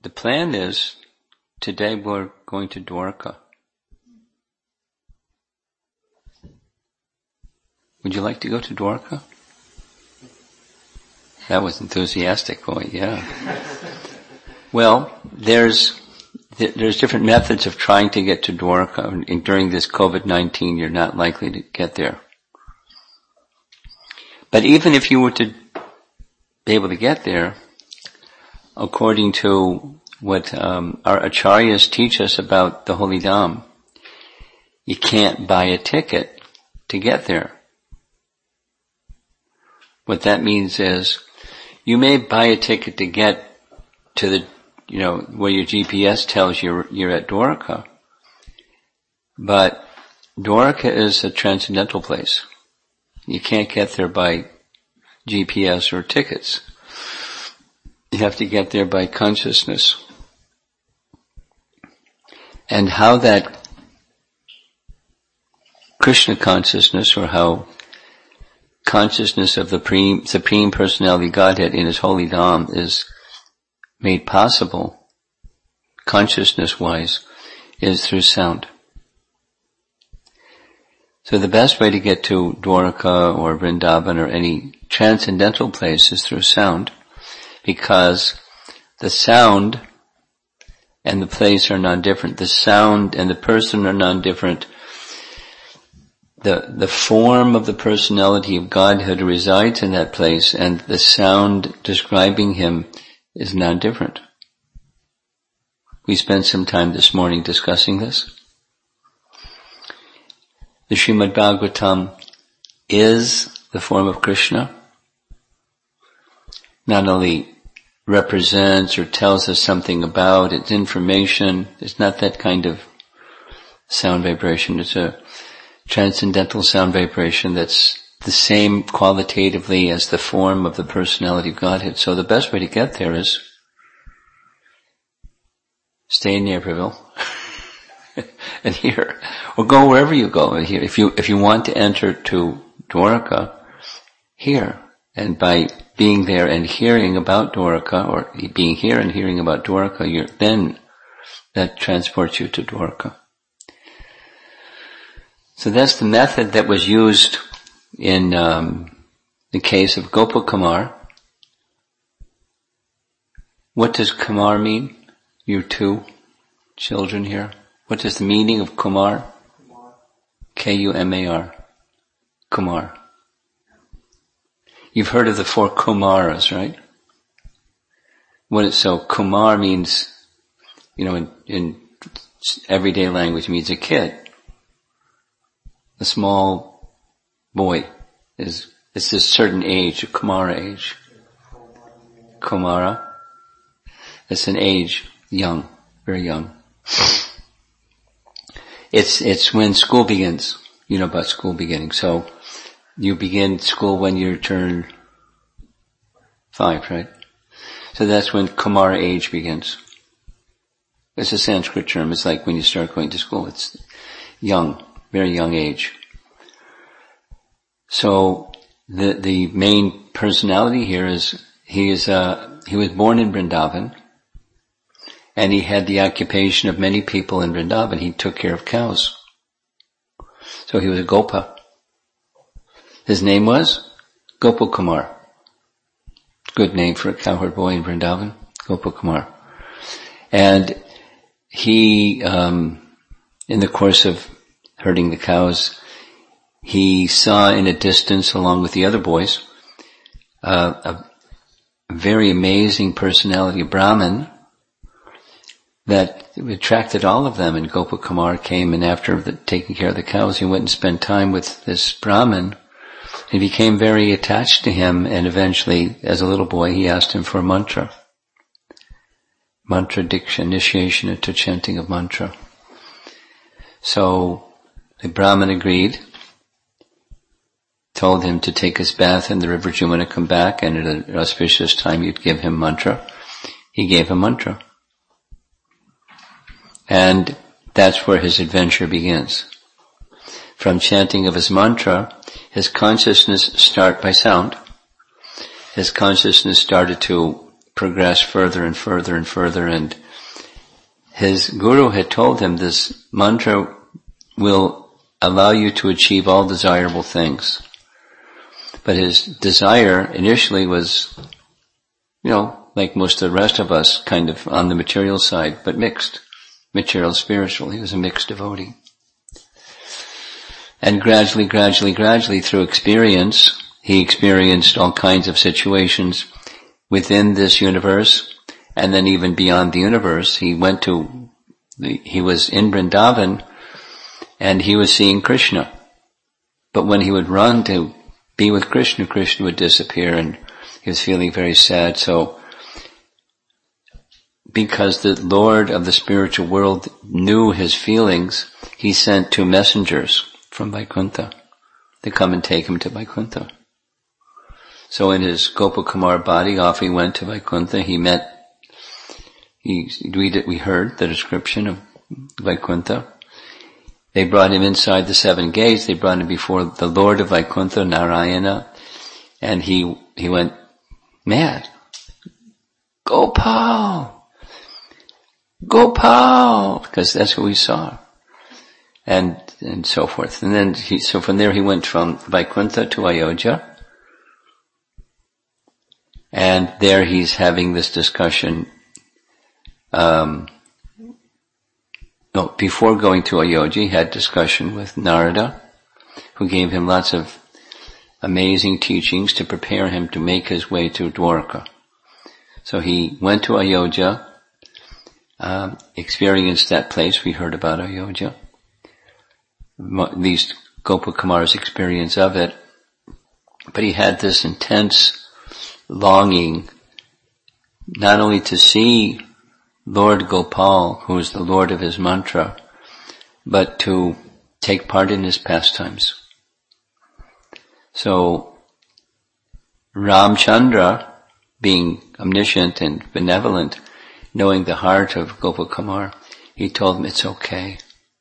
the plan is, today we're going to Dwarka. Would you like to go to Dwarka? That was enthusiastic, boy, yeah. Well, there's different methods of trying to get to Dwarka. And during this COVID-19, you're not likely to get there. But even if you were to be able to get there, according to what our acharyas teach us about the Holy Dham, you can't buy a ticket to get there. What that means is, you may buy a ticket to get to the, where your GPS tells you you're at Dwarka, but Dwarka is a transcendental place. You can't get there by GPS or tickets. You have to get there by consciousness. And how that Krishna consciousness, or how consciousness of the Supreme Personality Godhead in His Holy Dham is made possible, consciousness-wise, is through sound. So the best way to get to Dwarka or Vrindavan or any transcendental place is through sound, because the sound and the place are non-different. The sound and the person are non-different. The form of the personality of Godhead who resides in that place and the sound describing Him is non-different. We spent some time this morning discussing this. The Srimad Bhagavatam is the form of Krishna. Not only represents or tells us something about its information, it's not that kind of sound vibration. It's a transcendental sound vibration that's the same qualitatively as the form of the personality of Godhead. So the best way to get there is stay in Naperville and here, or go wherever you go. Here, if you want to enter to Dwarka, here, and by being there and hearing about Dwarka, or being here and hearing about Dwarka, then that transports you to Dwarka. So that's the method that was used in the case of Gopakumar. What does Kumar mean? You two children here. What is the meaning of Kumar? Kumar. Kumar. You've heard of the 4 Kumaras, right? So Kumar means, in everyday language means a kid. A small boy it's a certain age, a Kumara age. Kumara. It's an age, young, very young. It's when school begins. You know about school beginning. So you begin school when you turn 5, right? So that's when Kumara age begins. It's a Sanskrit term. It's like when you start going to school. It's young, very young age. So the main personality here is he was born in Vrindavan, and he had the occupation of many people in Vrindavan. He took care of cows. So he was a Gopa. His name was Gopakumar. Good name for a cowherd boy in Vrindavan, Gopakumar. And he, in the course of herding the cows, he saw in a distance, along with the other boys, a very amazing personality, a Brahmin, that attracted all of them. And Gopakumar came, and after taking care of the cows, he went and spent time with this Brahmin. He became very attached to him, and eventually, as a little boy, he asked him for a mantra. Mantra diksha, initiation into chanting of mantra. So the Brahmin agreed, told him to take his bath in the river Jumuna, come back, and at an auspicious time you'd give him mantra. He gave him mantra. And that's where his adventure begins. From chanting of his mantra, his consciousness started by sound. His consciousness started to progress further and further and further, and his guru had told him this mantra will allow you to achieve all desirable things. But his desire initially was, like most of the rest of us, kind of on the material side, but mixed. Material, spiritual. He was a mixed devotee. And gradually, through experience, he experienced all kinds of situations within this universe, and then even beyond the universe. He was in Vrindavan, and he was seeing Krishna. But when he would run to be with Krishna, Krishna would disappear, and he was feeling very sad. So, because the Lord of the spiritual world knew his feelings, he sent 2 messengers from Vaikuntha to come and take him to Vaikuntha. So in his Gopakumar body, off he went to Vaikuntha. We heard the description of Vaikuntha. They brought him inside the 7 gates. They brought him before the Lord of Vaikuntha, Narayana, and he went mad. Gopal! Because that's what we saw. And so forth. And then so from there he went from Vaikuntha to Ayodhya. And there he's having this discussion. Before going to Ayodhya, he had discussion with Narada, who gave him lots of amazing teachings to prepare him to make his way to Dwarka. So he went to Ayodhya, experienced that place. We heard about Ayodhya. At least Gopakumar's experience of it. But he had this intense longing not only to see Lord Gopal, who is the Lord of his mantra, but to take part in his pastimes. So Ramchandra, being omniscient and benevolent, knowing the heart of Gopakumar, he told him, it's okay.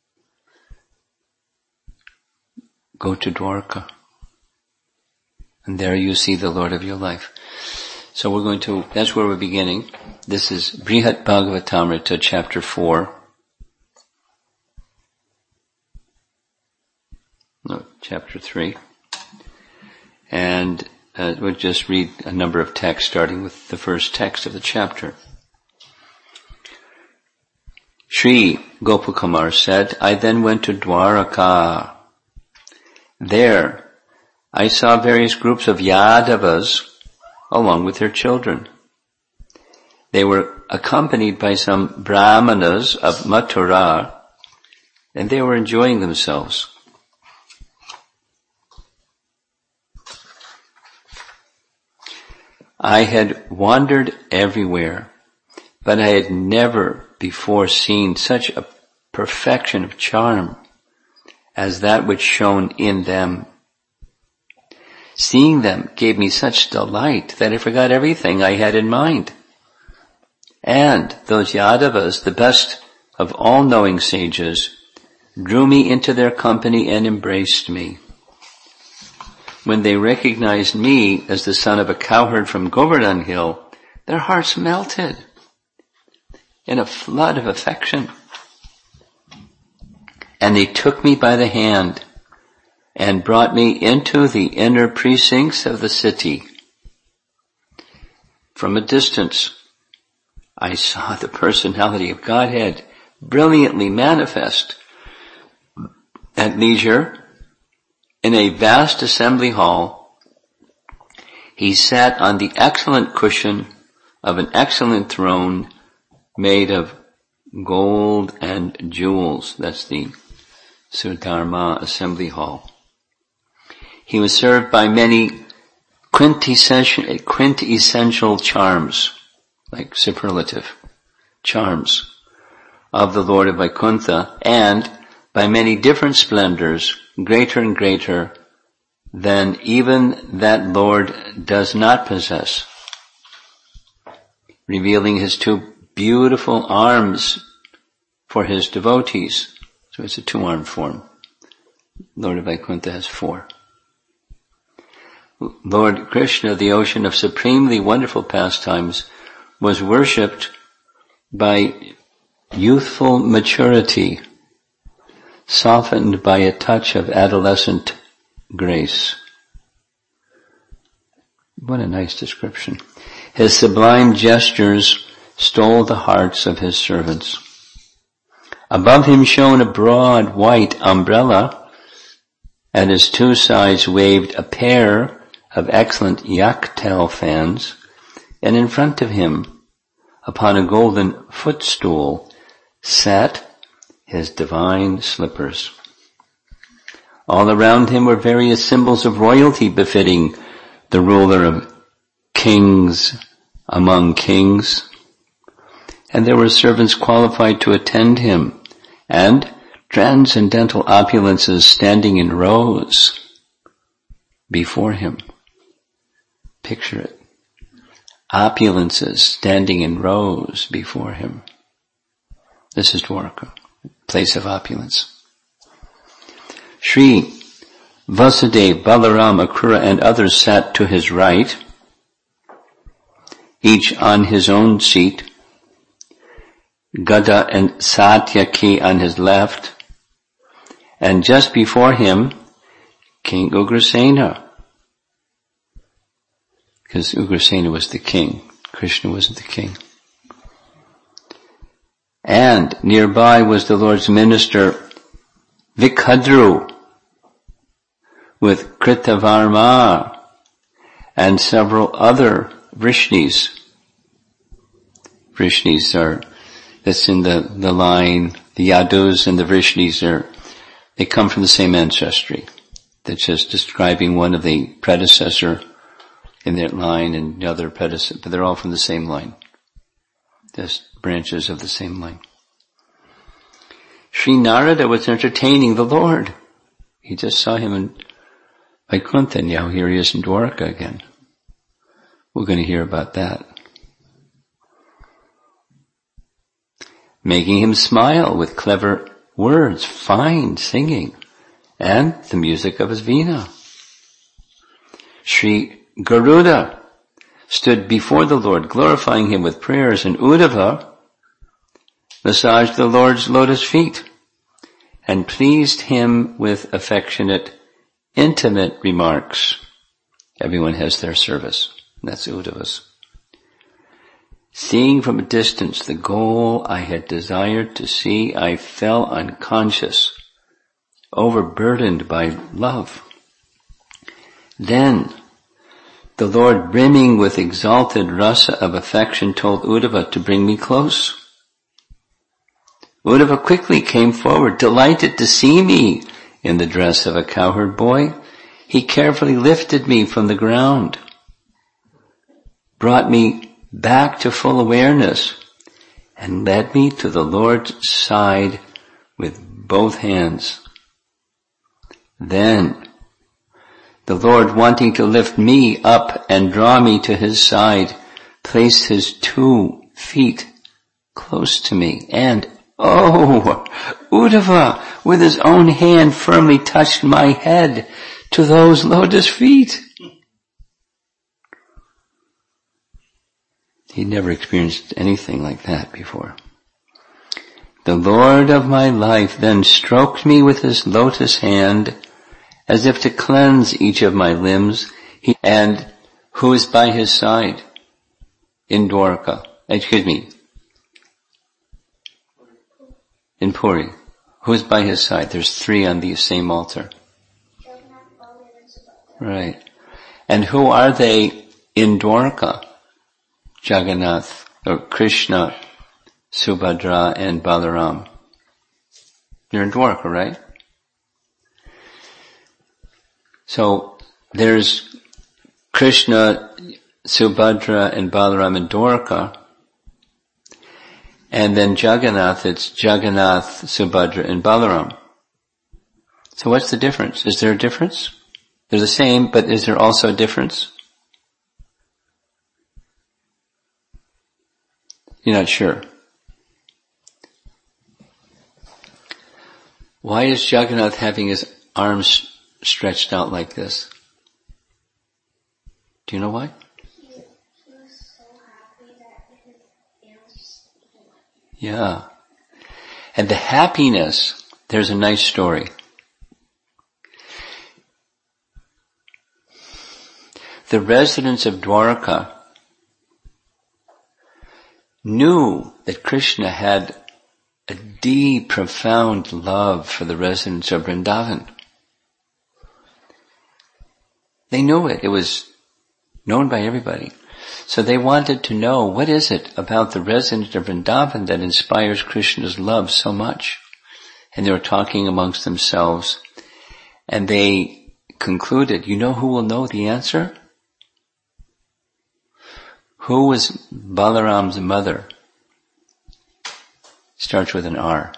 Go to Dwarka. And there you see the Lord of your life. So that's where we're beginning. This is Brihat Bhagavatamrita, chapter 4. No, chapter 3. And we'll just read a number of texts, starting with the first text of the chapter. Sri Gopakumar said, I then went to Dwaraka. There, I saw various groups of Yadavas along with their children. They were accompanied by some Brahmanas of Mathura, and they were enjoying themselves. I had wandered everywhere, but I had never before seen such a perfection of charm as that which shone in them. Seeing them gave me such delight that I forgot everything I had in mind. And those Yadavas, the best of all knowing sages, drew me into their company and embraced me. When they recognized me as the son of a cowherd from Govardhan Hill, their hearts melted in a flood of affection. And they took me by the hand and brought me into the inner precincts of the city. From a distance, I saw the personality of Godhead brilliantly manifest. At leisure, in a vast assembly hall, he sat on the excellent cushion of an excellent throne made of gold and jewels. That's the Sudharma assembly hall. He was served by many quintessential charms, like superlative charms, of the Lord of Vaikuntha, and by many different splendors, greater and greater than even that Lord does not possess, revealing his 2 beautiful arms for his devotees. So it's a 2-armed form. Lord of Vaikuntha has 4. Lord Krishna, the ocean of supremely wonderful pastimes, was worshipped by youthful maturity, softened by a touch of adolescent grace. What a nice description. His sublime gestures stole the hearts of his servants. Above him shone a broad white umbrella. At his two sides waved a pair of excellent yak-tail fans, and in front of him, upon a golden footstool, sat his divine slippers. All around him were various symbols of royalty befitting the ruler of kings among kings, and there were servants qualified to attend him, and transcendental opulences standing in rows before him. Picture it. Opulences standing in rows before him. This is Dwarka, place of opulence. Sri Vasudeva, Balaram, Akrura, and others sat to his right, each on his own seat, Gada and Satyaki on his left, and just before him, King Ugrasena. Because Ugrasena was the king. Krishna wasn't the king. And nearby was the Lord's minister, Vikadru, with Kritavarma and several other Vrishnis. Vrishnis are, that's in the line, the Yadus and the Vrishnis they come from the same ancestry. That's just describing one of the predecessor in that line and the other predecessor, but they're all from the same line. Just branches of the same line. Sri Narada was entertaining the Lord. He just saw him in Vaikuntha, and now here he is in Dwarka again. We're going to hear about that. Making him smile with clever words, fine singing, and the music of his veena. Sri Garuda stood before the Lord, glorifying him with prayers, and Uddhava massaged the Lord's lotus feet and pleased him with affectionate, intimate remarks. Everyone has their service. That's Uddhava's. Seeing from a distance the goal I had desired to see, I fell unconscious, overburdened by love. Then the Lord, brimming with exalted rasa of affection, told Uddhava to bring me close. Uddhava quickly came forward, delighted to see me in the dress of a cowherd boy. He carefully lifted me from the ground, brought me back to full awareness, and led me to the Lord's side with both hands. Then the Lord, wanting to lift me up and draw me to his side, placed his 2 feet close to me, and Uddhava, with his own hand, firmly touched my head to those lotus feet. He'd never experienced anything like that before. The Lord of my life then stroked me with his lotus hand as if to cleanse each of my limbs, and who is by his side in Dwarka, in Puri. Who's by his side? There's 3 on the same altar. Right. And who are they in Dwarka? Jagannath, or Krishna, Subhadra, and Balaram. You're in Dwarka, right? So there's Krishna, Subhadra, and Balaram in Dwarka. And then Jagannath, it's Jagannath, Subhadra, and Balaram. So what's the difference? Is there a difference? They're the same, but is there also a difference? You're not sure. Why is Jagannath having his arms stretched out like this? Do you know why? He was so happy Yeah. And the happiness, there's a nice story. The residents of Dwarka knew that Krishna had a deep, profound love for the residents of Vrindavan. They knew it. It was known by everybody. So they wanted to know, what is it about the residents of Vrindavan that inspires Krishna's love so much? And they were talking amongst themselves, and they concluded, you know who will know the answer? Who was Balaram's mother? Starts with an R.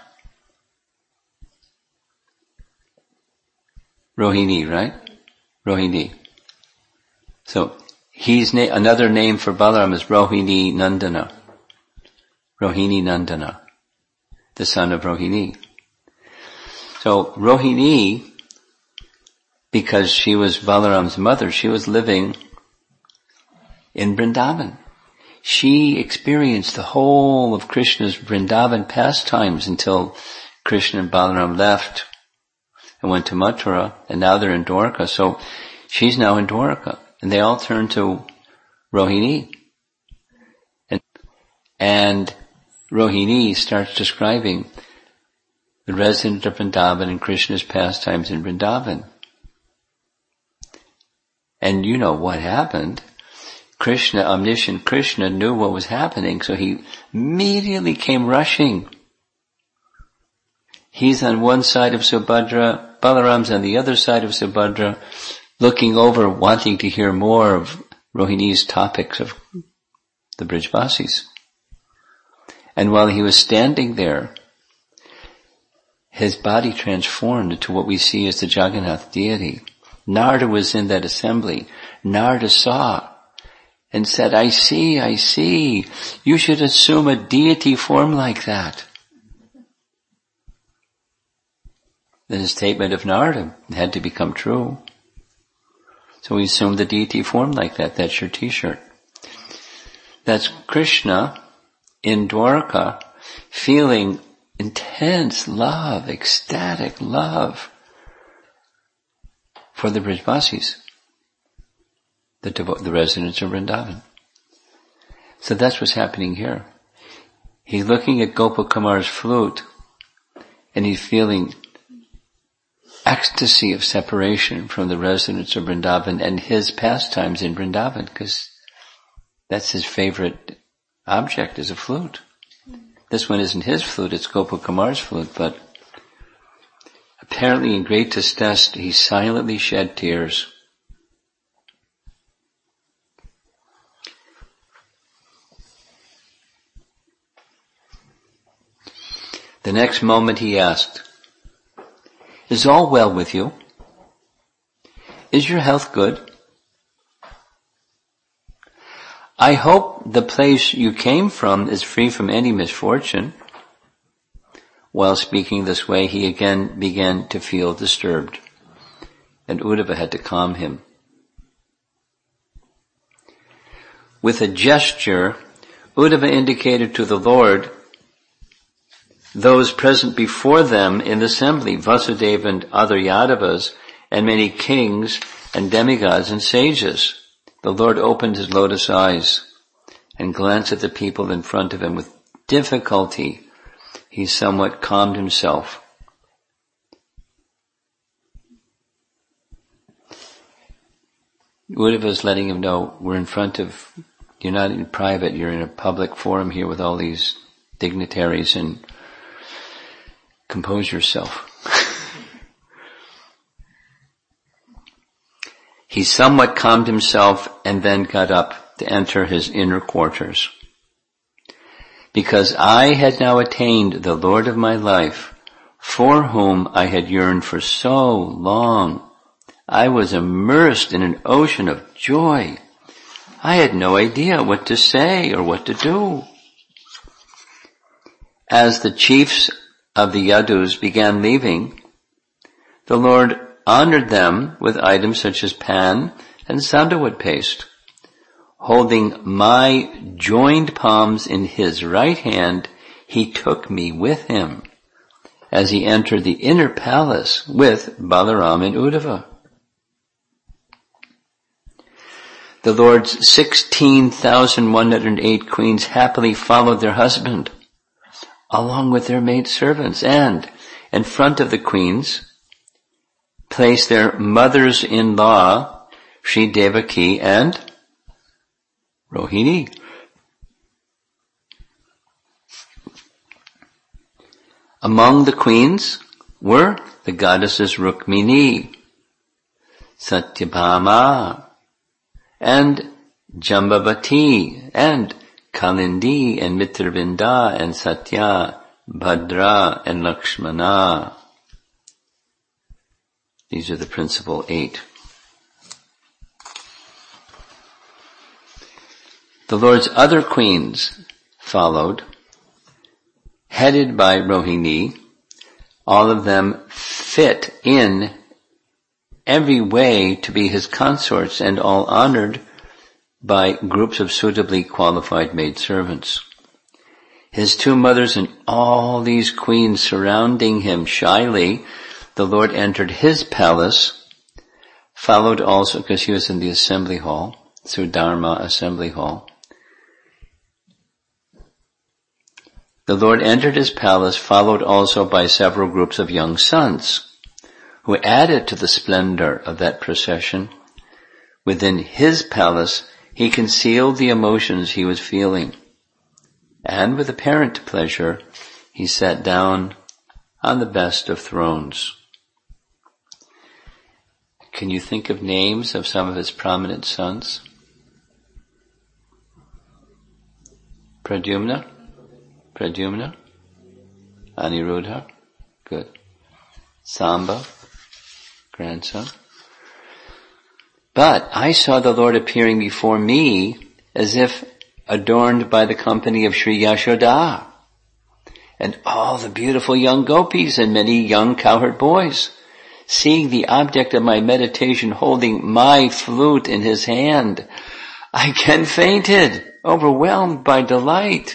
Rohini, right? Rohini. So, another name for Balaram is Rohini Nandana. Rohini Nandana. The son of Rohini. So, Rohini, because she was Balaram's mother, she was living in Vrindavan. She experienced the whole of Krishna's Vrindavan pastimes until Krishna and Balaram left and went to Mathura, and now they're in Dwarka. So she's now in Dwarka, and they all turn to Rohini. And Rohini starts describing the resident of Vrindavan and Krishna's pastimes in Vrindavan. And you know what happened. Krishna, omniscient Krishna, knew what was happening, so he immediately came rushing. He's on one side of Subhadra, Balaram's on the other side of Subhadra, looking over, wanting to hear more of Rohini's topics of the Brijvasis. And while he was standing there, his body transformed into what we see as the Jagannath deity. Narada was in that assembly. Narada saw and said, I see. You should assume a deity form like that. The statement of Narada had to become true. So he assumed the deity form like that. That's your t-shirt. That's Krishna in Dwarka feeling intense love, ecstatic love for the Brijvasis, the residents of Vrindavan. So that's what's happening here. He's looking at Gopalkumar's flute, and he's feeling ecstasy of separation from the residents of Vrindavan and his pastimes in Vrindavan, because that's his favorite object, is a flute. This one isn't his flute, it's Gopalkumar's flute, but apparently in great distress he silently shed tears. The next moment he asked, is all well with you? Is your health good? I hope the place you came from is free from any misfortune. While speaking this way, he again began to feel disturbed, and Uddhava had to calm him. With a gesture, Uddhava indicated to the Lord those present before them in the assembly, Vasudeva and other Yadavas, and many kings and demigods and sages. The Lord opened his lotus eyes and glanced at the people in front of him. With difficulty, he somewhat calmed himself. Uddhava is letting him know, you're not in private, you're in a public forum here with all these dignitaries, and compose yourself. He somewhat calmed himself and then got up to enter his inner quarters. Because I had now attained the Lord of my life, for whom I had yearned for so long, I was immersed in an ocean of joy. I had no idea what to say or what to do. As the chiefs of the Yadus began leaving, the Lord honored them with items such as pan and sandalwood paste. Holding my joined palms in his right hand, he took me with him as he entered the inner palace with Balaram and Uddhava. The Lord's 16,108 queens happily followed their husband, along with their maidservants, and in front of the queens placed their mothers-in-law, Sri Devaki and Rohini. Among the queens were the goddesses Rukmini, Satyabhama, and Jambavati, and Kalindi, and Mitravinda, and Satya, Bhadra, and Lakshmana. These are the principal 8. The Lord's other queens followed, headed by Rohini, all of them fit in every way to be his consorts and all honored by groups of suitably qualified maidservants. His 2 mothers and all these queens surrounding him shyly, the Lord entered his palace, followed also, because he was in the assembly hall, Sudharma assembly hall. The Lord entered his palace, followed also by several groups of young sons, who added to the splendor of that procession. Within his palace, he concealed the emotions he was feeling, and with apparent pleasure, he sat down on the best of thrones. Can you think of names of some of his prominent sons? Pradyumna, Aniruddha, good. Samba, grandson. But I saw the Lord appearing before me as if adorned by the company of Sri Yashoda and all the beautiful young gopis and many young cowherd boys. Seeing the object of my meditation holding my flute in his hand, I again fainted, overwhelmed by delight.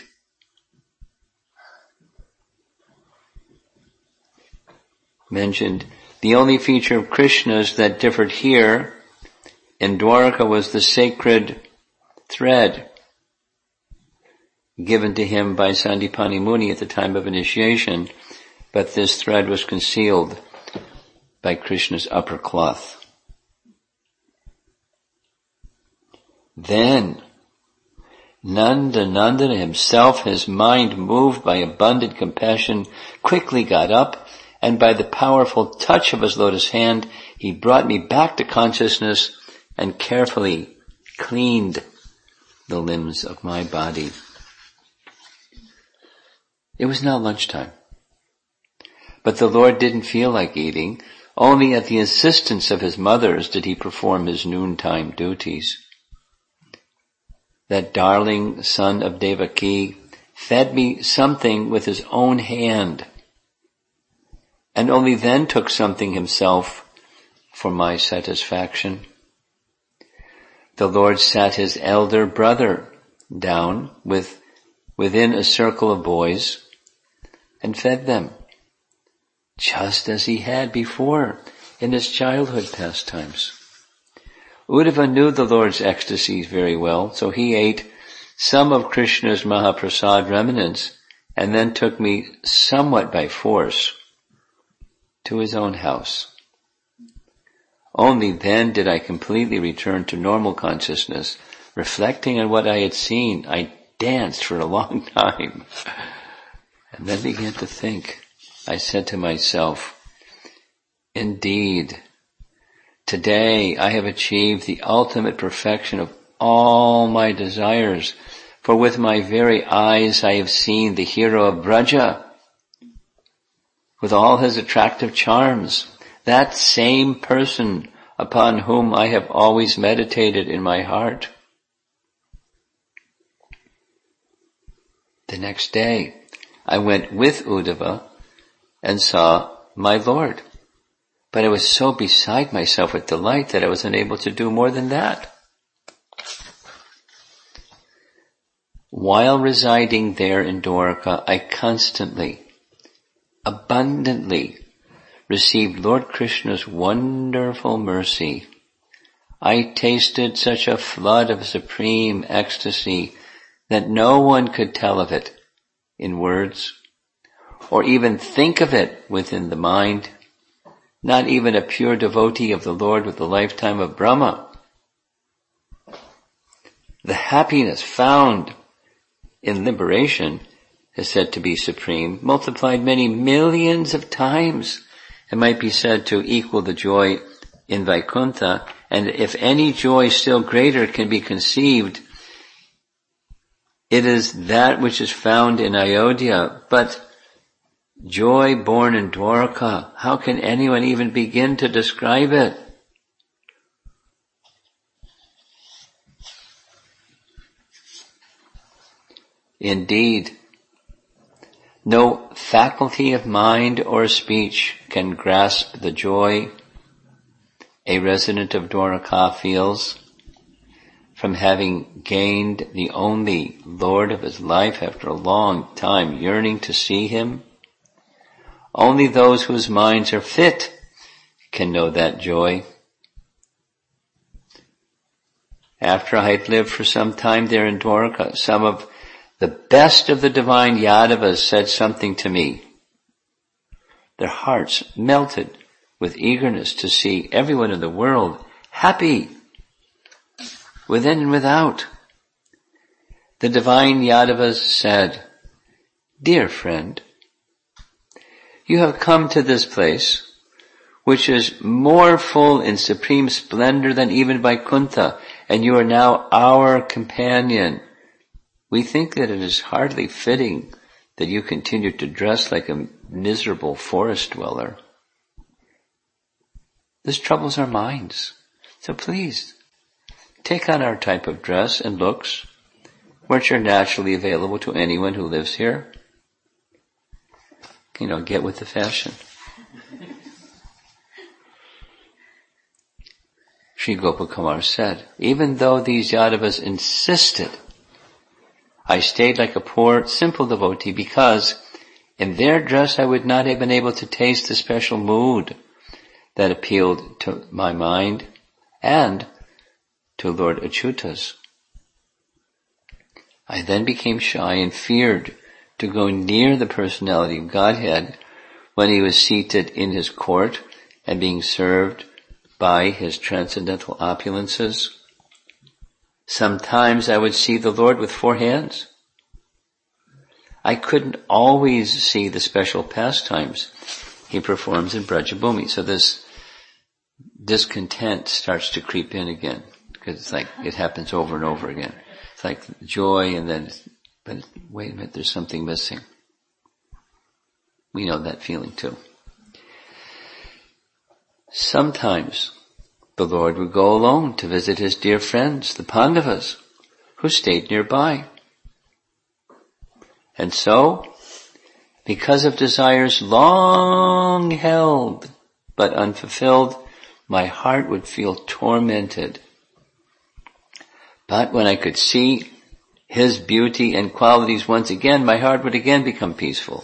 Mentioned, the only feature of Krishna's that differed here in Dwaraka was the sacred thread given to him by Sandipani Muni at the time of initiation, but this thread was concealed by Krishna's upper cloth. Then Nandana himself, his mind moved by abundant compassion, quickly got up, and by the powerful touch of his lotus hand, he brought me back to consciousness and carefully cleaned the limbs of my body. It was now lunchtime, but the Lord didn't feel like eating. Only at the insistence of his mothers did he perform his noontime duties. That darling son of Devaki fed me something with his own hand, and only then took something himself for my satisfaction. The Lord sat his elder brother down within a circle of boys and fed them, just as he had before in his childhood pastimes. Uddhava knew the Lord's ecstasies very well, so he ate some of Krishna's Mahaprasad remnants and then took me somewhat by force to his own house. Only then did I completely return to normal consciousness. Reflecting on what I had seen, I danced for a long time and then began to think. I said to myself, indeed, today I have achieved the ultimate perfection of all my desires, for with my very eyes I have seen the hero of Braja, with all his attractive charms, that same person upon whom I have always meditated in my heart. The next day, I went with Uddhava and saw my Lord, but I was so beside myself with delight that I was unable to do more than that. while residing there in Dwarka, I constantly, abundantly received Lord Krishna's wonderful mercy. I tasted such a flood of supreme ecstasy that no one could tell of it in words, or even think of it within the mind. Not even a pure devotee of the Lord with the lifetime of Brahma. The happiness found in liberation is said to be supreme, multiplied many millions of times. It might be said to equal the joy in Vaikuntha, and if any joy still greater can be conceived, it is that which is found in Ayodhya. But joy born in Dwarka, how can anyone even begin to describe it? Indeed, no faculty of mind or speech can grasp the joy a resident of Dwarka feels from having gained the only Lord of his life after a long time yearning to see him. Only those whose minds are fit can know that joy. After I had lived for some time there in Dwarka, some of the best of the divine Yadavas said something to me. Their hearts melted with eagerness to see everyone in the world happy, within and without. The divine Yadavas said, "Dear friend, you have come to this place, which is more full in supreme splendor than even Vaikuntha, and you are now our companion. We think that it is hardly fitting that you continue to dress like a miserable forest dweller. This troubles our minds. So please, take on our type of dress and looks, which are naturally available to anyone who lives here. Get with the fashion." Sri Gopakumar said, "Even though these Yadavas insisted, I stayed like a poor, simple devotee because in their dress I would not have been able to taste the special mood that appealed to my mind and to Lord Achyuta's. I then became shy and feared to go near the personality of Godhead when he was seated in his court and being served by his transcendental opulences. Sometimes I would see the Lord with 4 hands. I couldn't always see the special pastimes he performs in Brajabhumi." So this discontent starts to creep in again, because it's like it happens over and over again. It's like joy, and then, but wait a minute, there's something missing. We know that feeling too. Sometimes the Lord would go alone to visit his dear friends, the Pandavas, who stayed nearby. And so, because of desires long held but unfulfilled, my heart would feel tormented. But when I could see his beauty and qualities once again, my heart would again become peaceful.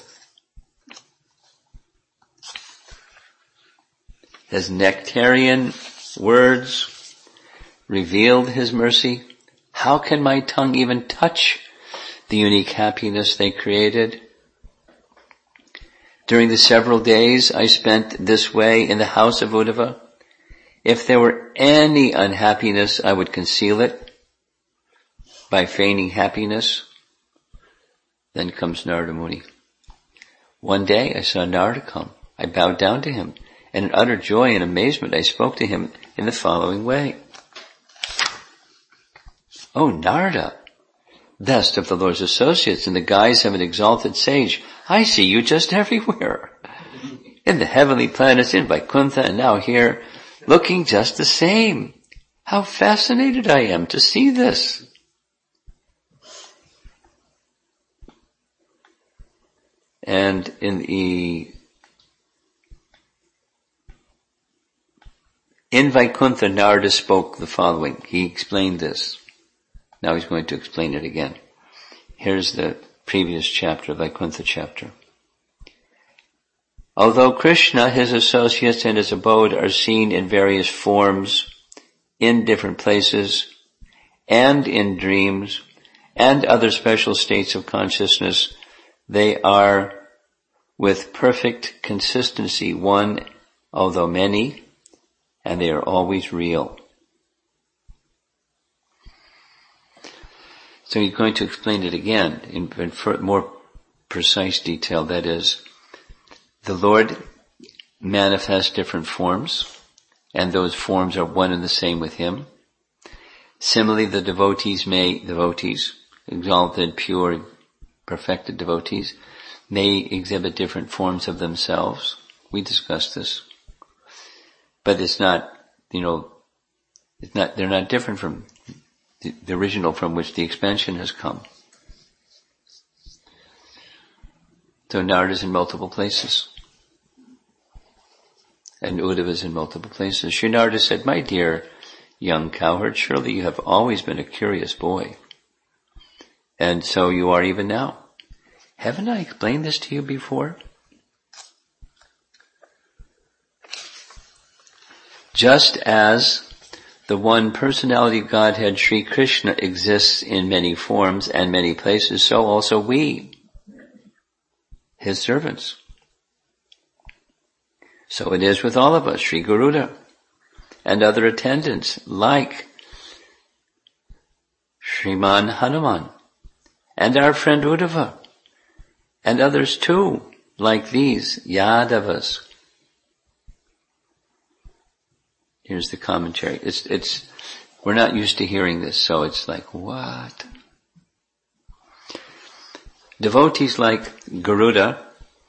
His nectarian words revealed his mercy. How can my tongue even touch the unique happiness they created? During the several days I spent this way in the house of Uddhava, if there were any unhappiness, I would conceal it by feigning happiness. Then comes Narada Muni. One day I saw Narada come. I bowed down to him, and in utter joy and amazement I spoke to him in the following way. "Oh, Narada, best of the Lord's associates, in the guise of an exalted sage, I see you just everywhere. In the heavenly planets, in Vaikuntha, and now here, looking just the same. How fascinated I am to see this." And in Vaikuntha, Narada spoke the following. He explained this. Now he's going to explain it again. Here's the previous chapter, Vaikuntha chapter. Although Krishna, his associates, and his abode are seen in various forms, in different places, and in dreams, and other special states of consciousness, they are with perfect consistency one, although many, and they are always real. So he's going to explain it again in more precise detail. That is, the Lord manifests different forms, and those forms are one and the same with Him. Similarly, the devotees, exalted, pure, perfected devotees, may exhibit different forms of themselves. We discussed this. But it's not, they're not different from the original from which the expansion has come. So Narada is in multiple places. And Uddhava is in multiple places. Sri Narada said, "My dear young cowherd, surely you have always been a curious boy. And so you are even now. Haven't I explained this to you before? Just as the one personality Godhead, Sri Krishna, exists in many forms and many places, so also we, His servants. So it is with all of us, Sri Garuda, and other attendants like Shriman Hanuman, and our friend Uddhava, and others too, like these Yadavas." Here's the commentary. We're not used to hearing this, so it's like, what? Devotees like Garuda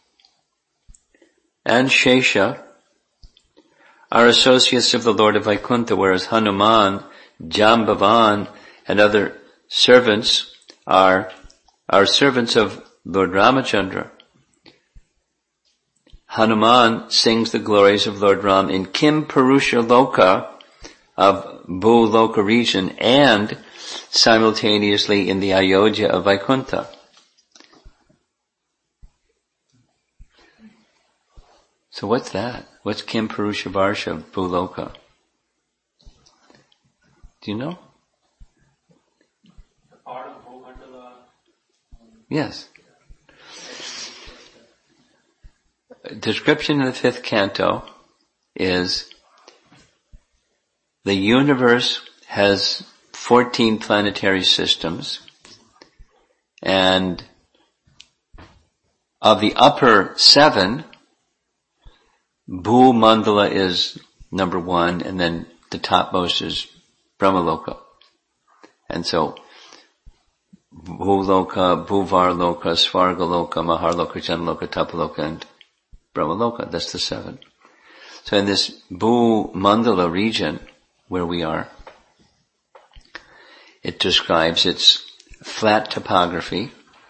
and Shesha are associates of the Lord of Vaikuntha, whereas Hanuman, Jambavan, and other servants are servants of Lord Ramachandra. Hanuman sings the glories of Lord Ram in Kim Purusha Loka of Bhu Loka region and simultaneously in the Ayodhya of Vaikuntha. So what's that? What's Kim Purusha Varsha Bhu Loka? Do you know? Part of Bhumandala. Yes. Description in the 5th canto is the universe has 14 planetary systems, and of the upper 7, Bhu Mandala is number 1, and then the topmost is Brahmaloka. And so Bhuloka, Bhuvarloka, Svargaloka, Maharloka, Janaloka, Tapaloka, and Brahmaloka. That's the 7. So in this Bhu Mandala region where we are, it describes its flat topography,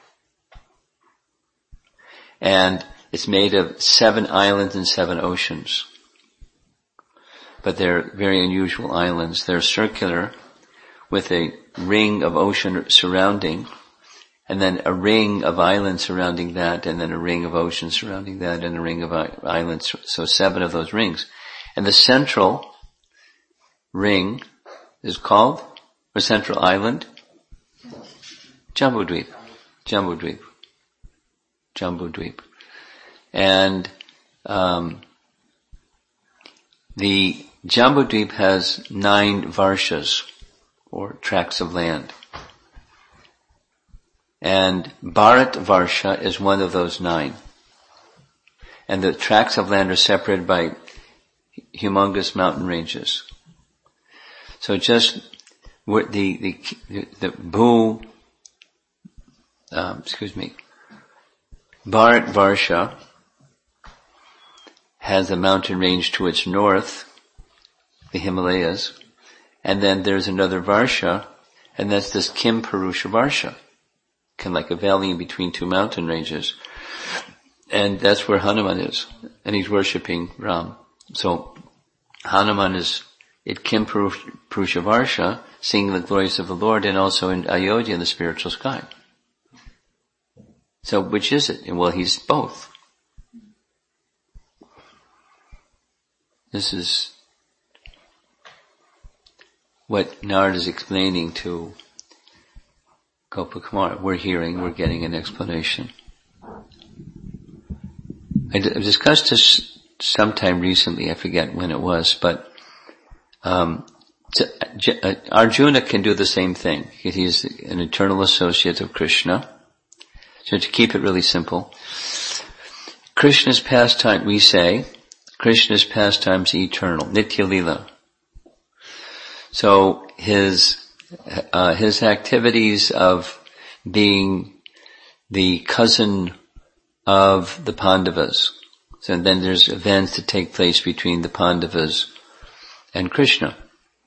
and it's made of 7 islands and 7 oceans. But they're very unusual islands. They're circular with a ring of ocean surrounding, and then a ring of islands surrounding that, and then a ring of ocean surrounding that, and a ring of islands. So 7 of those rings. And the central ring is called, or central island, Jambudvip. Jambudvip. Jambudvip. And the Jambudvip has 9 varshas, or tracts of land. And Bharat Varsha is one of those 9. And the tracts of land are separated by humongous mountain ranges. So just the Bharat Varsha has a mountain range to its north, the Himalayas, and then there's another Varsha, and that's this Kim Purusha Varsha, kind of like a valley in between 2 mountain ranges. And that's where Hanuman is, and he's worshipping Ram. So Hanuman is at Kim Purusha Varsha, singing the glories of the Lord, and also in Ayodhya in the spiritual sky. So which is it? Well, he's both. This is what Narada is explaining to Gopakumara. We're getting an explanation. I discussed this sometime recently, I forget when it was, but Arjuna can do the same thing. He's an eternal associate of Krishna. So to keep it really simple, Krishna's pastime, we say, Krishna's pastimes eternal, Nitya Lila. So his activities of being the cousin of the Pandavas. So then there's events that take place between the Pandavas and Krishna.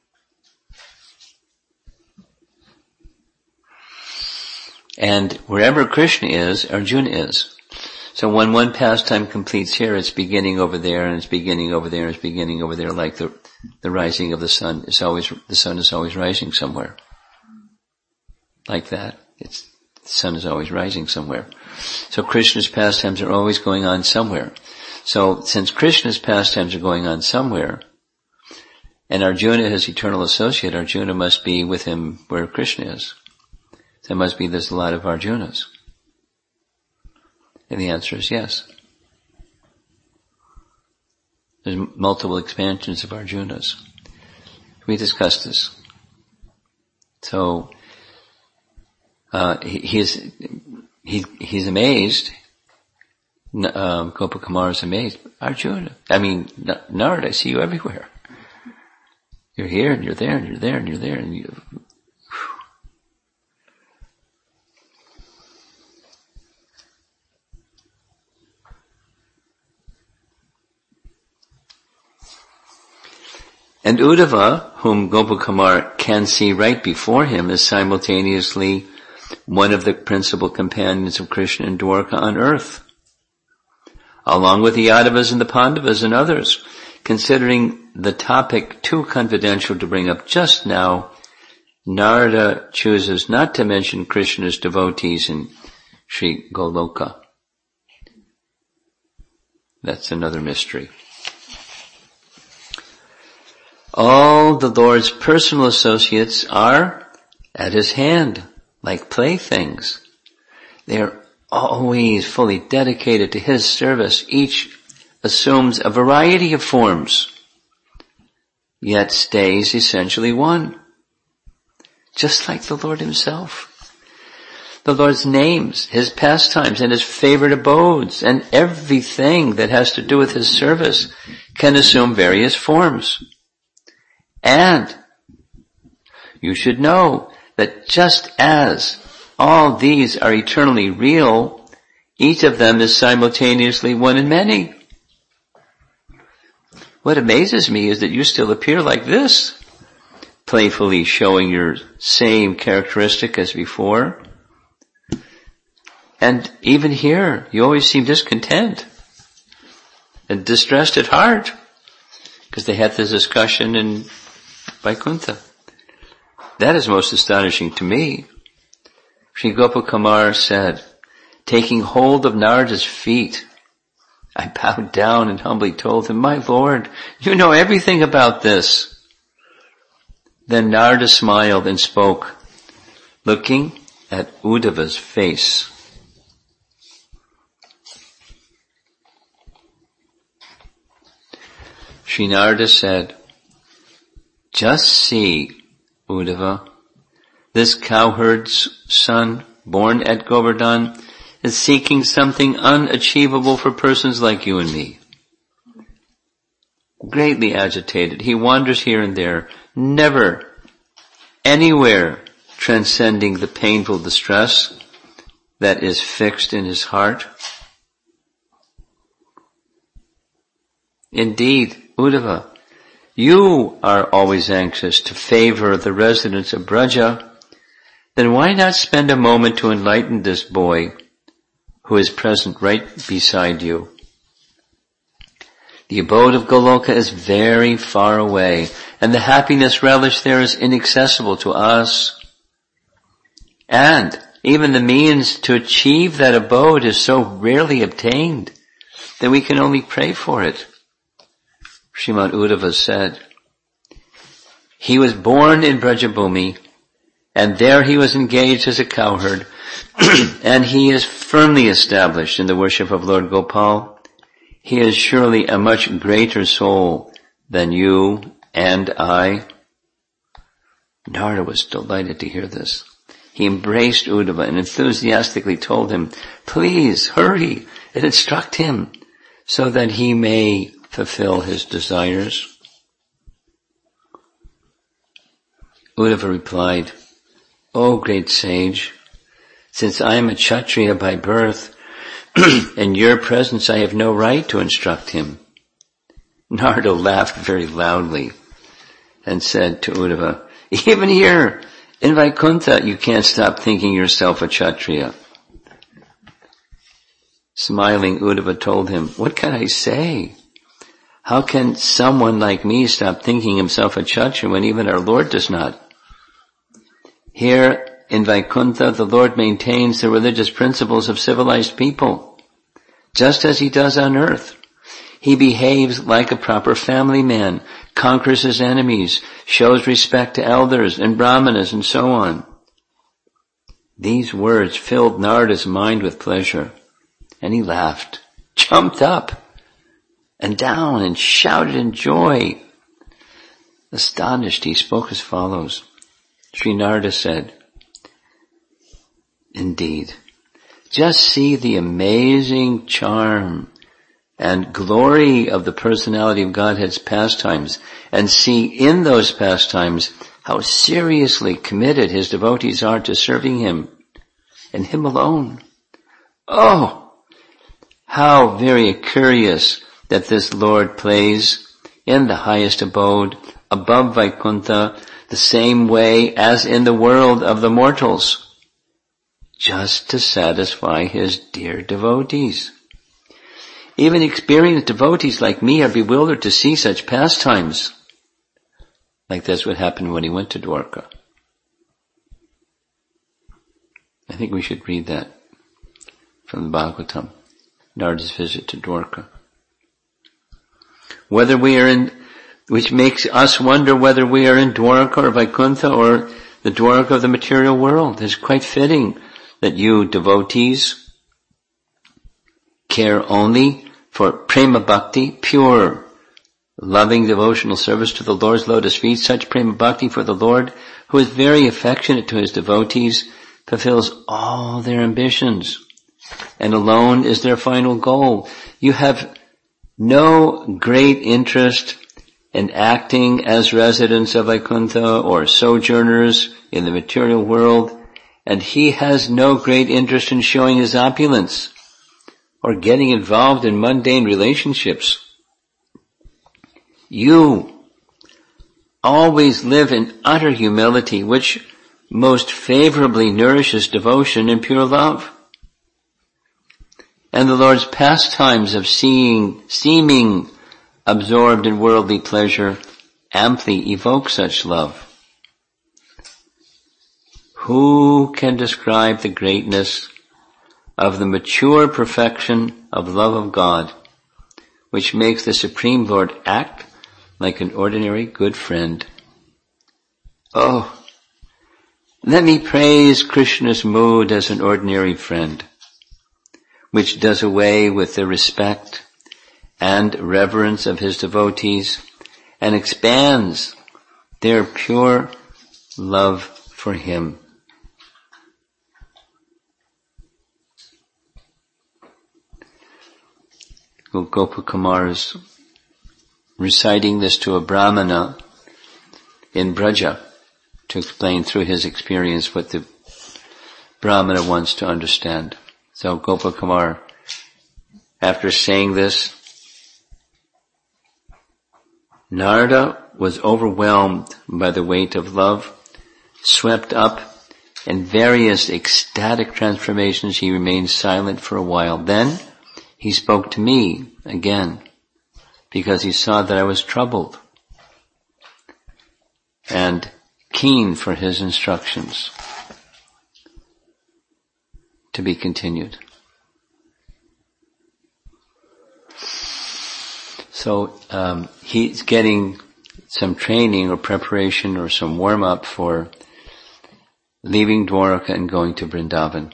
And wherever Krishna is, Arjuna is. So when one pastime completes here, it's beginning over there, and it's beginning over there, and it's beginning over there, like the rising of the sun. The sun is always rising somewhere. Like that. The sun is always rising somewhere. So Krishna's pastimes are always going on somewhere. So since Krishna's pastimes are going on somewhere, and Arjuna, his eternal associate, Arjuna must be with him where Krishna is. So it must be there's a lot of Arjunas. And the answer is yes. There's multiple expansions of Arjunas. We discussed this. So he's amazed. Gopakumara is amazed. Arjuna, Narada, I see you everywhere. You're here and you're there and you're there and you're there and you. And Uddhava, whom Gopakumara can see right before him, is simultaneously one of the principal companions of Krishna and Dwarka on earth, along with the Yadavas and the Pandavas and others. Considering the topic too confidential to bring up just now, Narada chooses not to mention Krishna's devotees in Sri Goloka. That's another mystery. All the Lord's personal associates are at his hand, like playthings. They're always fully dedicated to his service. Each assumes a variety of forms, yet stays essentially one, just like the Lord himself. The Lord's names, his pastimes, and his favorite abodes, and everything that has to do with his service can assume various forms. And you should know that just as all these are eternally real, each of them is simultaneously one in many. What amazes me is that you still appear like this, playfully showing your same characteristic as before. And even here, you always seem discontent and distressed at heart, because they had this discussion in Vaikuntha. That is most astonishing to me. Sri Gopakumara said, taking hold of Narada's feet, I bowed down and humbly told him, my Lord, you know everything about this. Then Narada smiled and spoke, looking at Uddhava's face. Sri Narada said, just see, Uddhava, this cowherd's son, born at Govardhan, is seeking something unachievable for persons like you and me. Greatly agitated, he wanders here and there, never anywhere transcending the painful distress that is fixed in his heart. Indeed, Uddhava, you are always anxious to favor the residents of Braja, then why not spend a moment to enlighten this boy who is present right beside you? The abode of Goloka is very far away, and the happiness relished there is inaccessible to us. And even the means to achieve that abode is so rarely obtained that we can only pray for it. Srimad Uddhava said, he was born in Brajabhumi, and there he was engaged as a cowherd, and he is firmly established in the worship of Lord Gopal. He is surely a much greater soul than you and I. Narada was delighted to hear this. He embraced Uddhava and enthusiastically told him, please hurry and instruct him so that he may fulfill his desires. Uddhava replied, O great sage, since I am a Kshatriya by birth, in your presence I have no right to instruct him. Narada laughed very loudly and said to Uddhava, even here in Vaikuntha you can't stop thinking yourself a Kshatriya. Smiling, Uddhava told him, what can I say? How can someone like me stop thinking himself a Kshatriya when even our Lord does not? Here in Vaikuntha, the Lord maintains the religious principles of civilized people, just as he does on earth. He behaves like a proper family man, conquers his enemies, shows respect to elders and brahmanas and so on. These words filled Narada's mind with pleasure, and he laughed, jumped up and down and shouted in joy. Astonished, he spoke as follows. Sri Narada said, indeed, just see the amazing charm and glory of the personality of Godhead's pastimes, and see in those pastimes how seriously committed his devotees are to serving him, and him alone. Oh, how very curious that this Lord plays in the highest abode, above Vaikuntha, the same way as in the world of the mortals, just to satisfy his dear devotees. Even experienced devotees like me are bewildered to see such pastimes. Like that's what happened when he went to Dwarka. I think we should read that from the Bhagavatam, Narada's visit to Dwarka. Whether we are in, which makes us wonder whether we are in Dwarka or Vaikuntha or the Dwarka of the material world. It's quite fitting that you devotees care only for prema bhakti, pure, loving devotional service to the Lord's lotus feet. Such prema bhakti for the Lord, who is very affectionate to his devotees, fulfills all their ambitions, and alone is their final goal. You have no great interest in acting as residents of Vaikuntha or sojourners in the material world, and he has no great interest in showing his opulence or getting involved in mundane relationships. You always live in utter humility, which most favorably nourishes devotion and pure love. And the Lord's pastimes of seeming absorbed in worldly pleasure amply evoke such love. Who can describe the greatness of the mature perfection of love of God, which makes the Supreme Lord act like an ordinary good friend? Oh, let me praise Krishna's mood as an ordinary friend, which does away with the respect and reverence of his devotees and expands their pure love for him. Gopakumar is reciting this to a Brahmana in Braja to explain through his experience what the Brahmana wants to understand. So Gopakumar, after saying this, Narada was overwhelmed by the weight of love, swept up in various ecstatic transformations. He remained silent for a while. Then he spoke to me again, because he saw that I was troubled and keen for his instructions. to be continued. So he's getting some training or preparation or some warm-up for leaving Dwaraka and going to Vrindavan.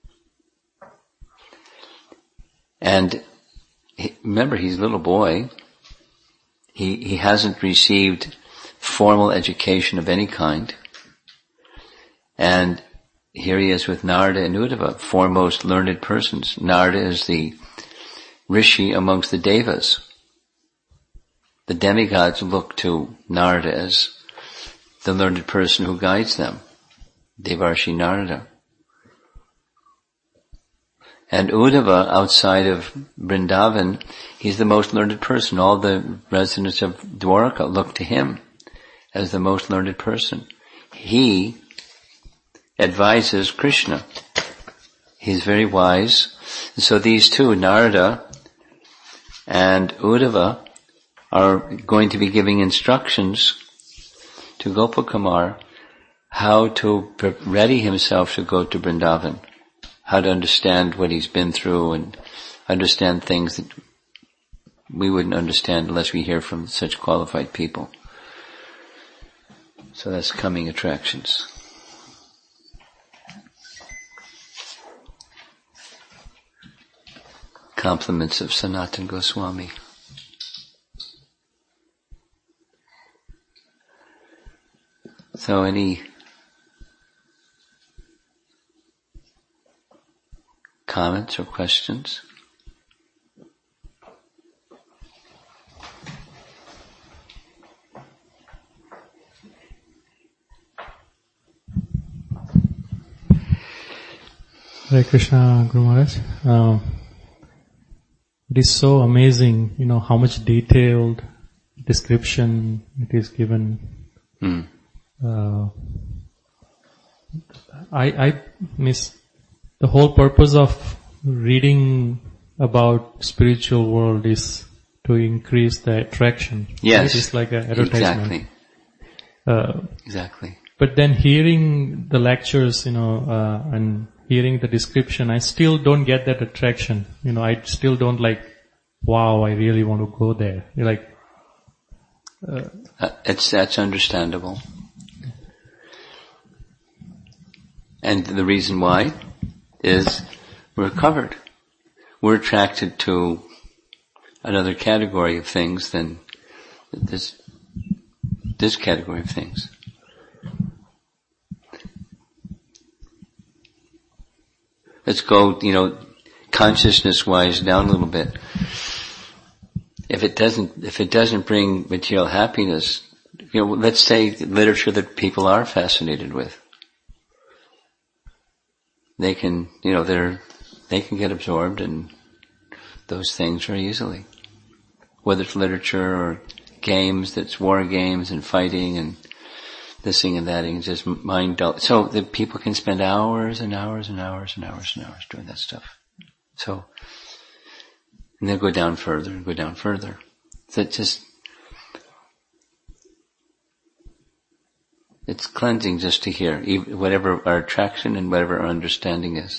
And remember, he's a little boy. He hasn't received formal education of any kind. And here he is with Narada and Uddhava, foremost learned persons. Narada is the rishi amongst the devas. The demigods look to Narada as the learned person who guides them. Devarshi Narada. And Uddhava, outside of Vrindavan, he's the most learned person. All the residents of Dwaraka look to him as the most learned person. He advises Krishna. He's very wise. So these two, Narada and Uddhava, are going to be giving instructions to Gopakumar how to ready himself to go to Vrindavan, how to understand what he's been through and understand things that we wouldn't understand unless we hear from such qualified people. So that's coming attractions. Compliments of Sanatana Goswami. So any comments or questions? Hare Krishna, Guru Maharaj. It is so amazing, how much detailed description it is given. I miss the whole purpose of reading about spiritual world is to increase the attraction. Yes. It's like an advertisement. Exactly. Exactly. But then hearing the lectures, and hearing the description, I still don't get that attraction. I still don't wow, I really want to go there. That's understandable. And the reason why is we're covered. We're attracted to another category of things than this category of things. Let's go, consciousness-wise down a little bit. If it doesn't bring material happiness, let's say literature that people are fascinated with. They can, they can get absorbed in those things very easily. Whether it's literature or games, that's war games and fighting and this thing and that, and just mind dull. So that people can spend hours and hours and hours and hours and hours doing that stuff. So, and then go down further and go down further. So it's cleansing just to hear, whatever our attraction and whatever our understanding is.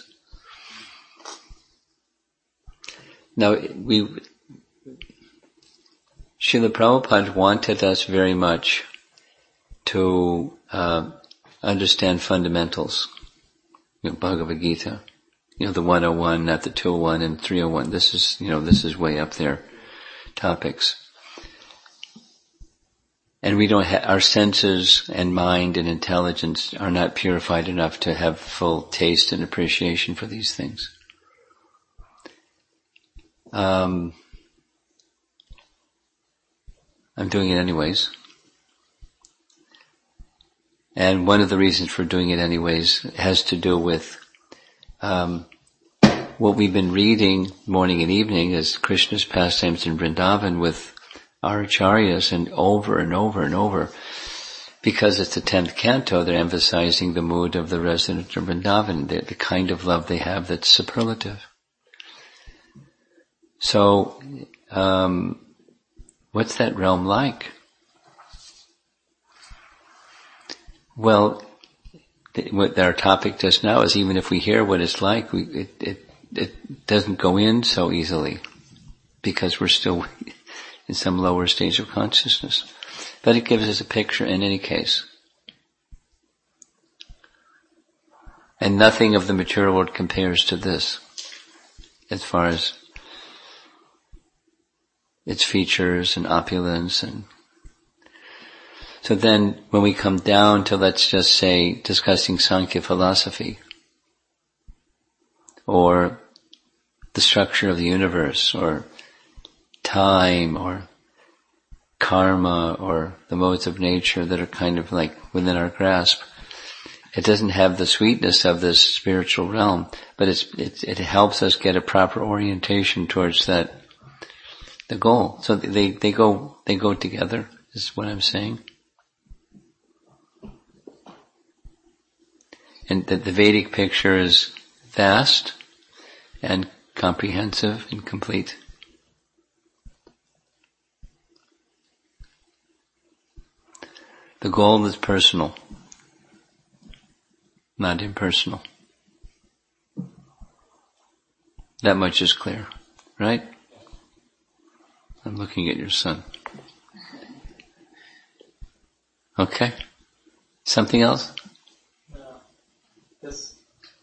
Now, Srila Prabhupada wanted us very much to understand fundamentals. Bhagavad Gita, the 101, not the 201 and 301. This is way up there topics. And we don't our senses and mind and intelligence are not purified enough to have full taste and appreciation for these things. I'm doing it anyways. And one of the reasons for doing it anyways has to do with what we've been reading morning and evening is Krishna's pastimes in Vrindavan with our acharyas, and over and over and over. Because it's the 10th canto, they're emphasizing the mood of the resident of Vrindavan, the kind of love they have that's superlative. So, what's that realm like? Well, what our topic just now is, even if we hear what it's like, it doesn't go in so easily because we're still in some lower stage of consciousness. But it gives us a picture in any case. And nothing of the material world compares to this as far as its features and opulence. And so then when we come down to, let's just say, discussing Sankhya philosophy or the structure of the universe or time or karma or the modes of nature that are kind of like within our grasp, it doesn't have the sweetness of this spiritual realm, but it helps us get a proper orientation towards the goal. So they go together, is what I'm saying. And that the Vedic picture is vast and comprehensive and complete. The goal is personal, not impersonal. That much is clear, right? I'm looking at your son. Okay. Something else? Just,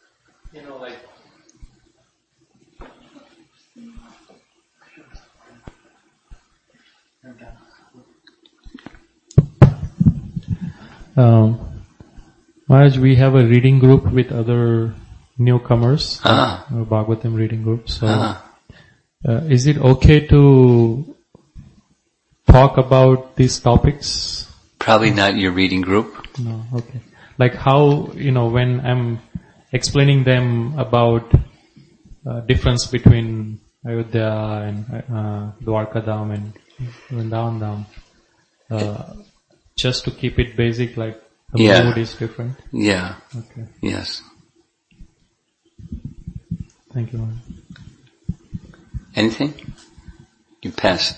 Maharaj, we have a reading group with other newcomers, Bhagavatam reading group. So, is it okay to talk about these topics? Probably not your reading group. No, okay. Like how, when I'm explaining them about difference between Ayodhya and Dwarkadam and Vrindavan Dham, just to keep it basic, like the mood is different. Yeah. Okay. Yes. Thank you, Maharaj. Anything? You pass.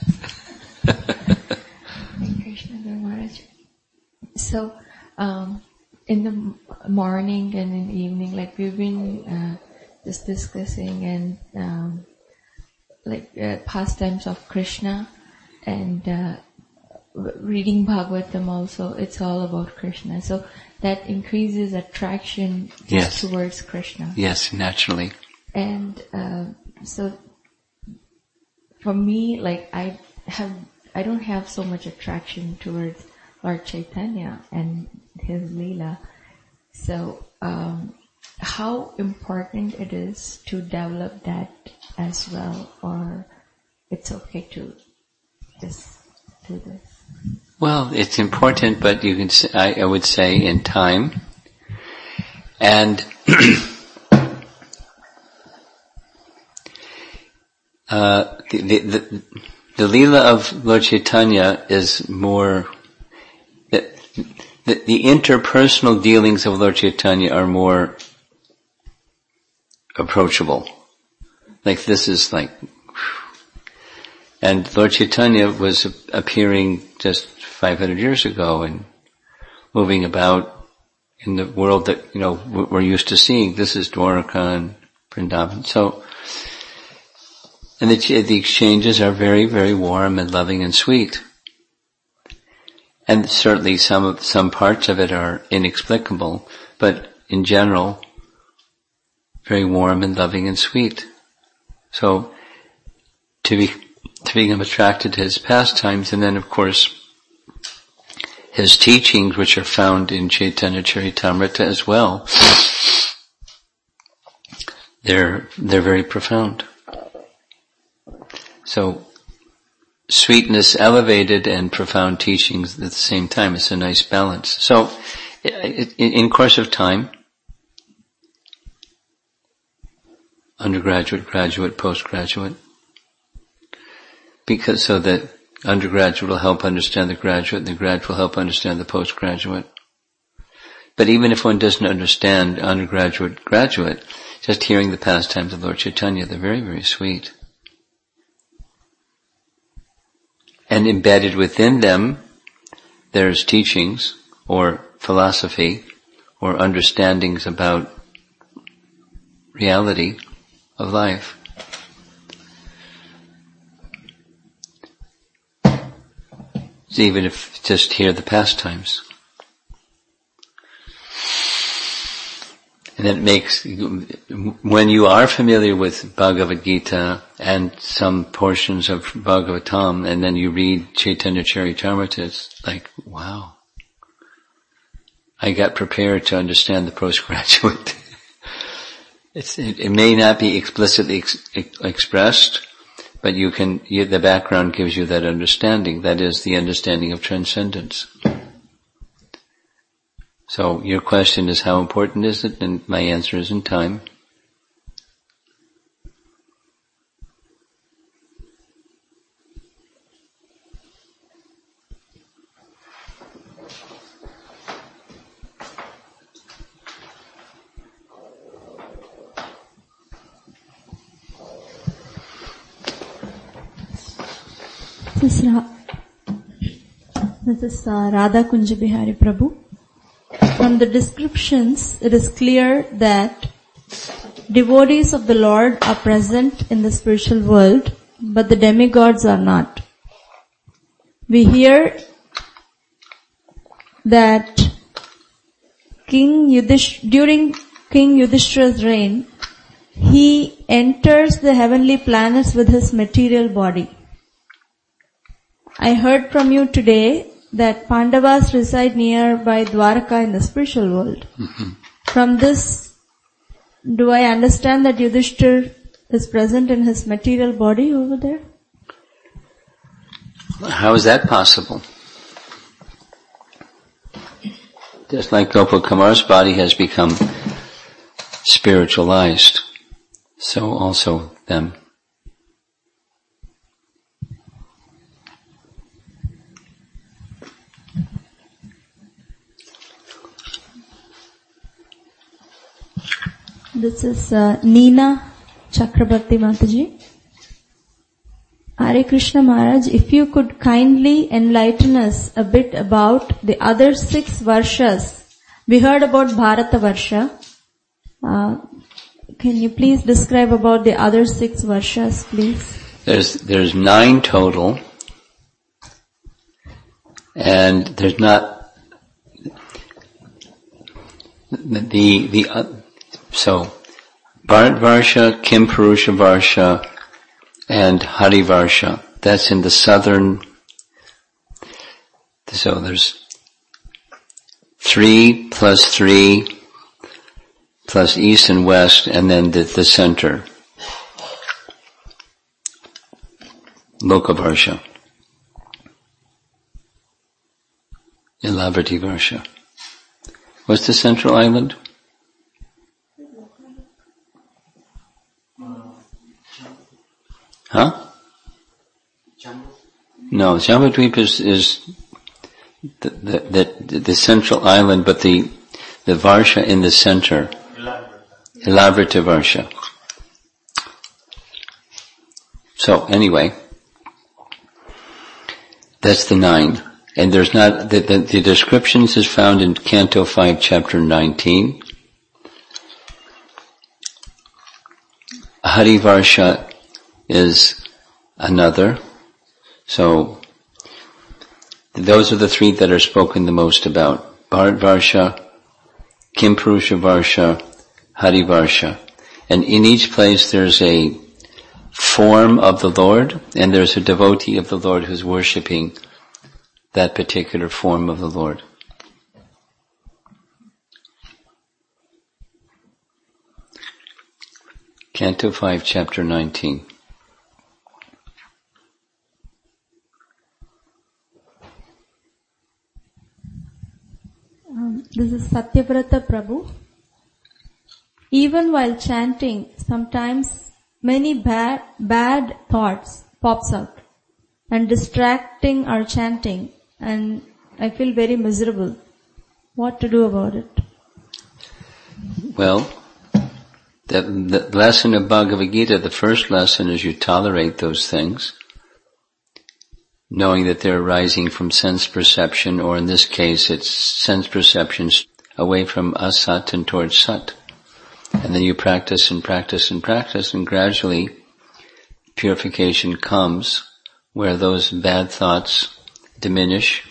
Krishna Guru Maharaj. So, in the morning and in the evening, like we've been just discussing and pastimes of Krishna and reading Bhagavatam also, it's all about Krishna. So that increases attraction towards Krishna. Yes, naturally. And so for me, like I don't have so much attraction towards Lord Chaitanya and his Leela. So how important it is to develop that as well, or it's okay to just do this? Well, it's important, but you can say, I would say in time. And the Leela of Lord Chaitanya is more, the interpersonal dealings of Lord Chaitanya are more approachable. Like this is like, and Lord Chaitanya was appearing just 500 years ago and moving about in the world that, we're used to seeing. This is Dwarka and Vrindavan. So, and the exchanges are very, very warm and loving and sweet. And certainly some parts of it are inexplicable, but in general, very warm and loving and sweet. So, to become attracted to his pastimes, and then of course, his teachings, which are found in Chaitanya Charitamrita as well, they're very profound. So, sweetness elevated and profound teachings at the same time. It's a nice balance. So, in course of time, undergraduate, graduate, postgraduate, because so that undergraduate will help understand the graduate, and the graduate will help understand the postgraduate. But even if one doesn't understand undergraduate, graduate, just hearing the pastimes of Lord Chaitanya, they're very, very sweet. And embedded within them, there's teachings, or philosophy, or understandings about reality of life. Even if just hear the pastimes. And it makes, when you are familiar with Bhagavad Gita and some portions of Bhagavatam, and then you read Chaitanya Charitamrita, it's like, wow. I got prepared to understand the postgraduate. It may not be explicitly expressed, but the background gives you that understanding. That is the understanding of transcendence. So your question is, how important is it? And my answer is, in time. This is Radha Kunja Bihari Prabhu. From the descriptions, it is clear that devotees of the Lord are present in the spiritual world, but the demigods are not. We hear that during King Yudhishthira's reign, he enters the heavenly planets with his material body. I heard from you today that Pandavas reside nearby Dwaraka in the spiritual world. Mm-hmm. From this, do I understand that Yudhishthira is present in his material body over there? How is that possible? Just like Gopal Kumar's body has become spiritualized, so also them. This is Neena Chakrabarti Mataji. Hare Krishna Maharaj, if you could kindly enlighten us a bit about the other 6 Varshas. We heard about Bharata Varsha. Can you please describe about the other 6 Varshas, please? There's 9 total. And there's not so Bharat Varsha, Kim Purusha Varsha, and Hari Varsha. That's in the southern. So there's 3 plus 3 plus east and west, and then the center. Loka Varsha. Ilavriti Varsha. What's the central island? Huh? No, Jambudvip is the central island, but the Varsha in the center. Ilavrita Varsha. So anyway, that's the 9. And there's not, the descriptions is found in Canto 5, Chapter 19. Hari Varsha is another. So, those are the 3 that are spoken the most about. Bharat Varsha, Kim Purusha Varsha, Hari Varsha. And in each place there's a form of the Lord, and there's a devotee of the Lord who's worshipping that particular form of the Lord. Canto 5, Chapter 19. This is Satyavrata Prabhu. Even while chanting, sometimes many bad thoughts pops out and distracting our chanting, and I feel very miserable. What to do about it? Well, the lesson of Bhagavad Gita, the first lesson is you tolerate those things, knowing that they're arising from sense perception, or in this case it's sense perceptions away from asat and towards sat. And then you practice and practice and practice, and gradually purification comes where those bad thoughts diminish.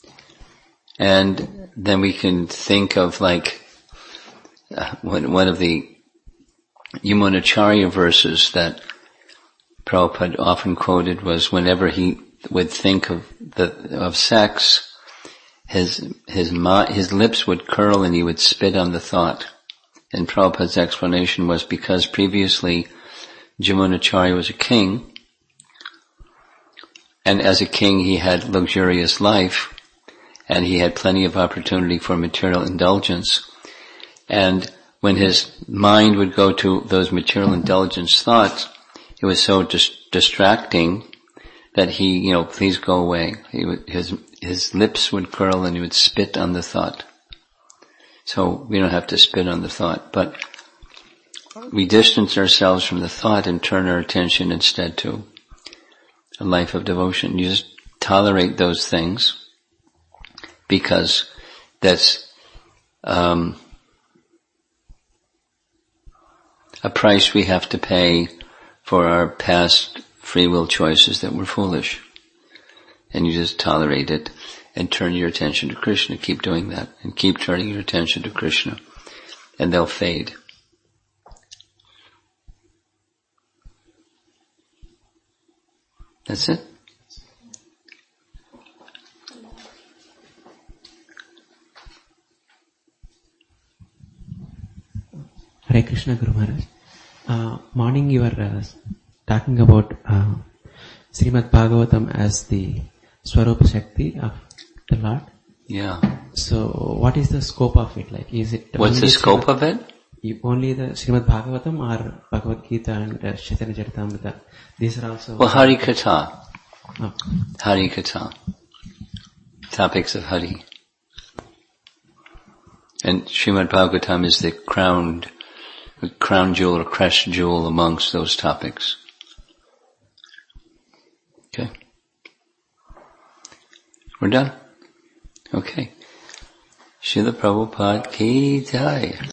And then we can think of like one of the Yamunacharya verses that Prabhupada often quoted was whenever he would think of sex, his lips would curl and he would spit on the thought. And Prabhupada's explanation was because previously Yamunacharya was a king, and as a king he had luxurious life, and he had plenty of opportunity for material indulgence. And when his mind would go to those material indulgence thoughts, it was so distracting that he, please go away. His lips would curl and he would spit on the thought. So we don't have to spit on the thought, but we distance ourselves from the thought and turn our attention instead to a life of devotion. You just tolerate those things because that's a price we have to pay for our past free will choices that were foolish. And you just tolerate it and turn your attention to Krishna. Keep doing that and keep turning your attention to Krishna, and they'll fade. That's it. Hare Krishna, Guru Maharaj. Morning you were talking about Srimad Bhagavatam as the Swarupa Shakti of the Lord. Yeah. So what is the scope of it? Like, is it what's the scope of it? Only the Srimad Bhagavatam or Bhagavad Gita and Chaitanya Charitamrita? These are also... Well, Hari Katha. Oh. Hari Katha. Topics of Hari. And Srimad Bhagavatam is the crown jewel or crest jewel amongst those topics. Okay. We're done? Okay. Srila Prabhupada ki jai.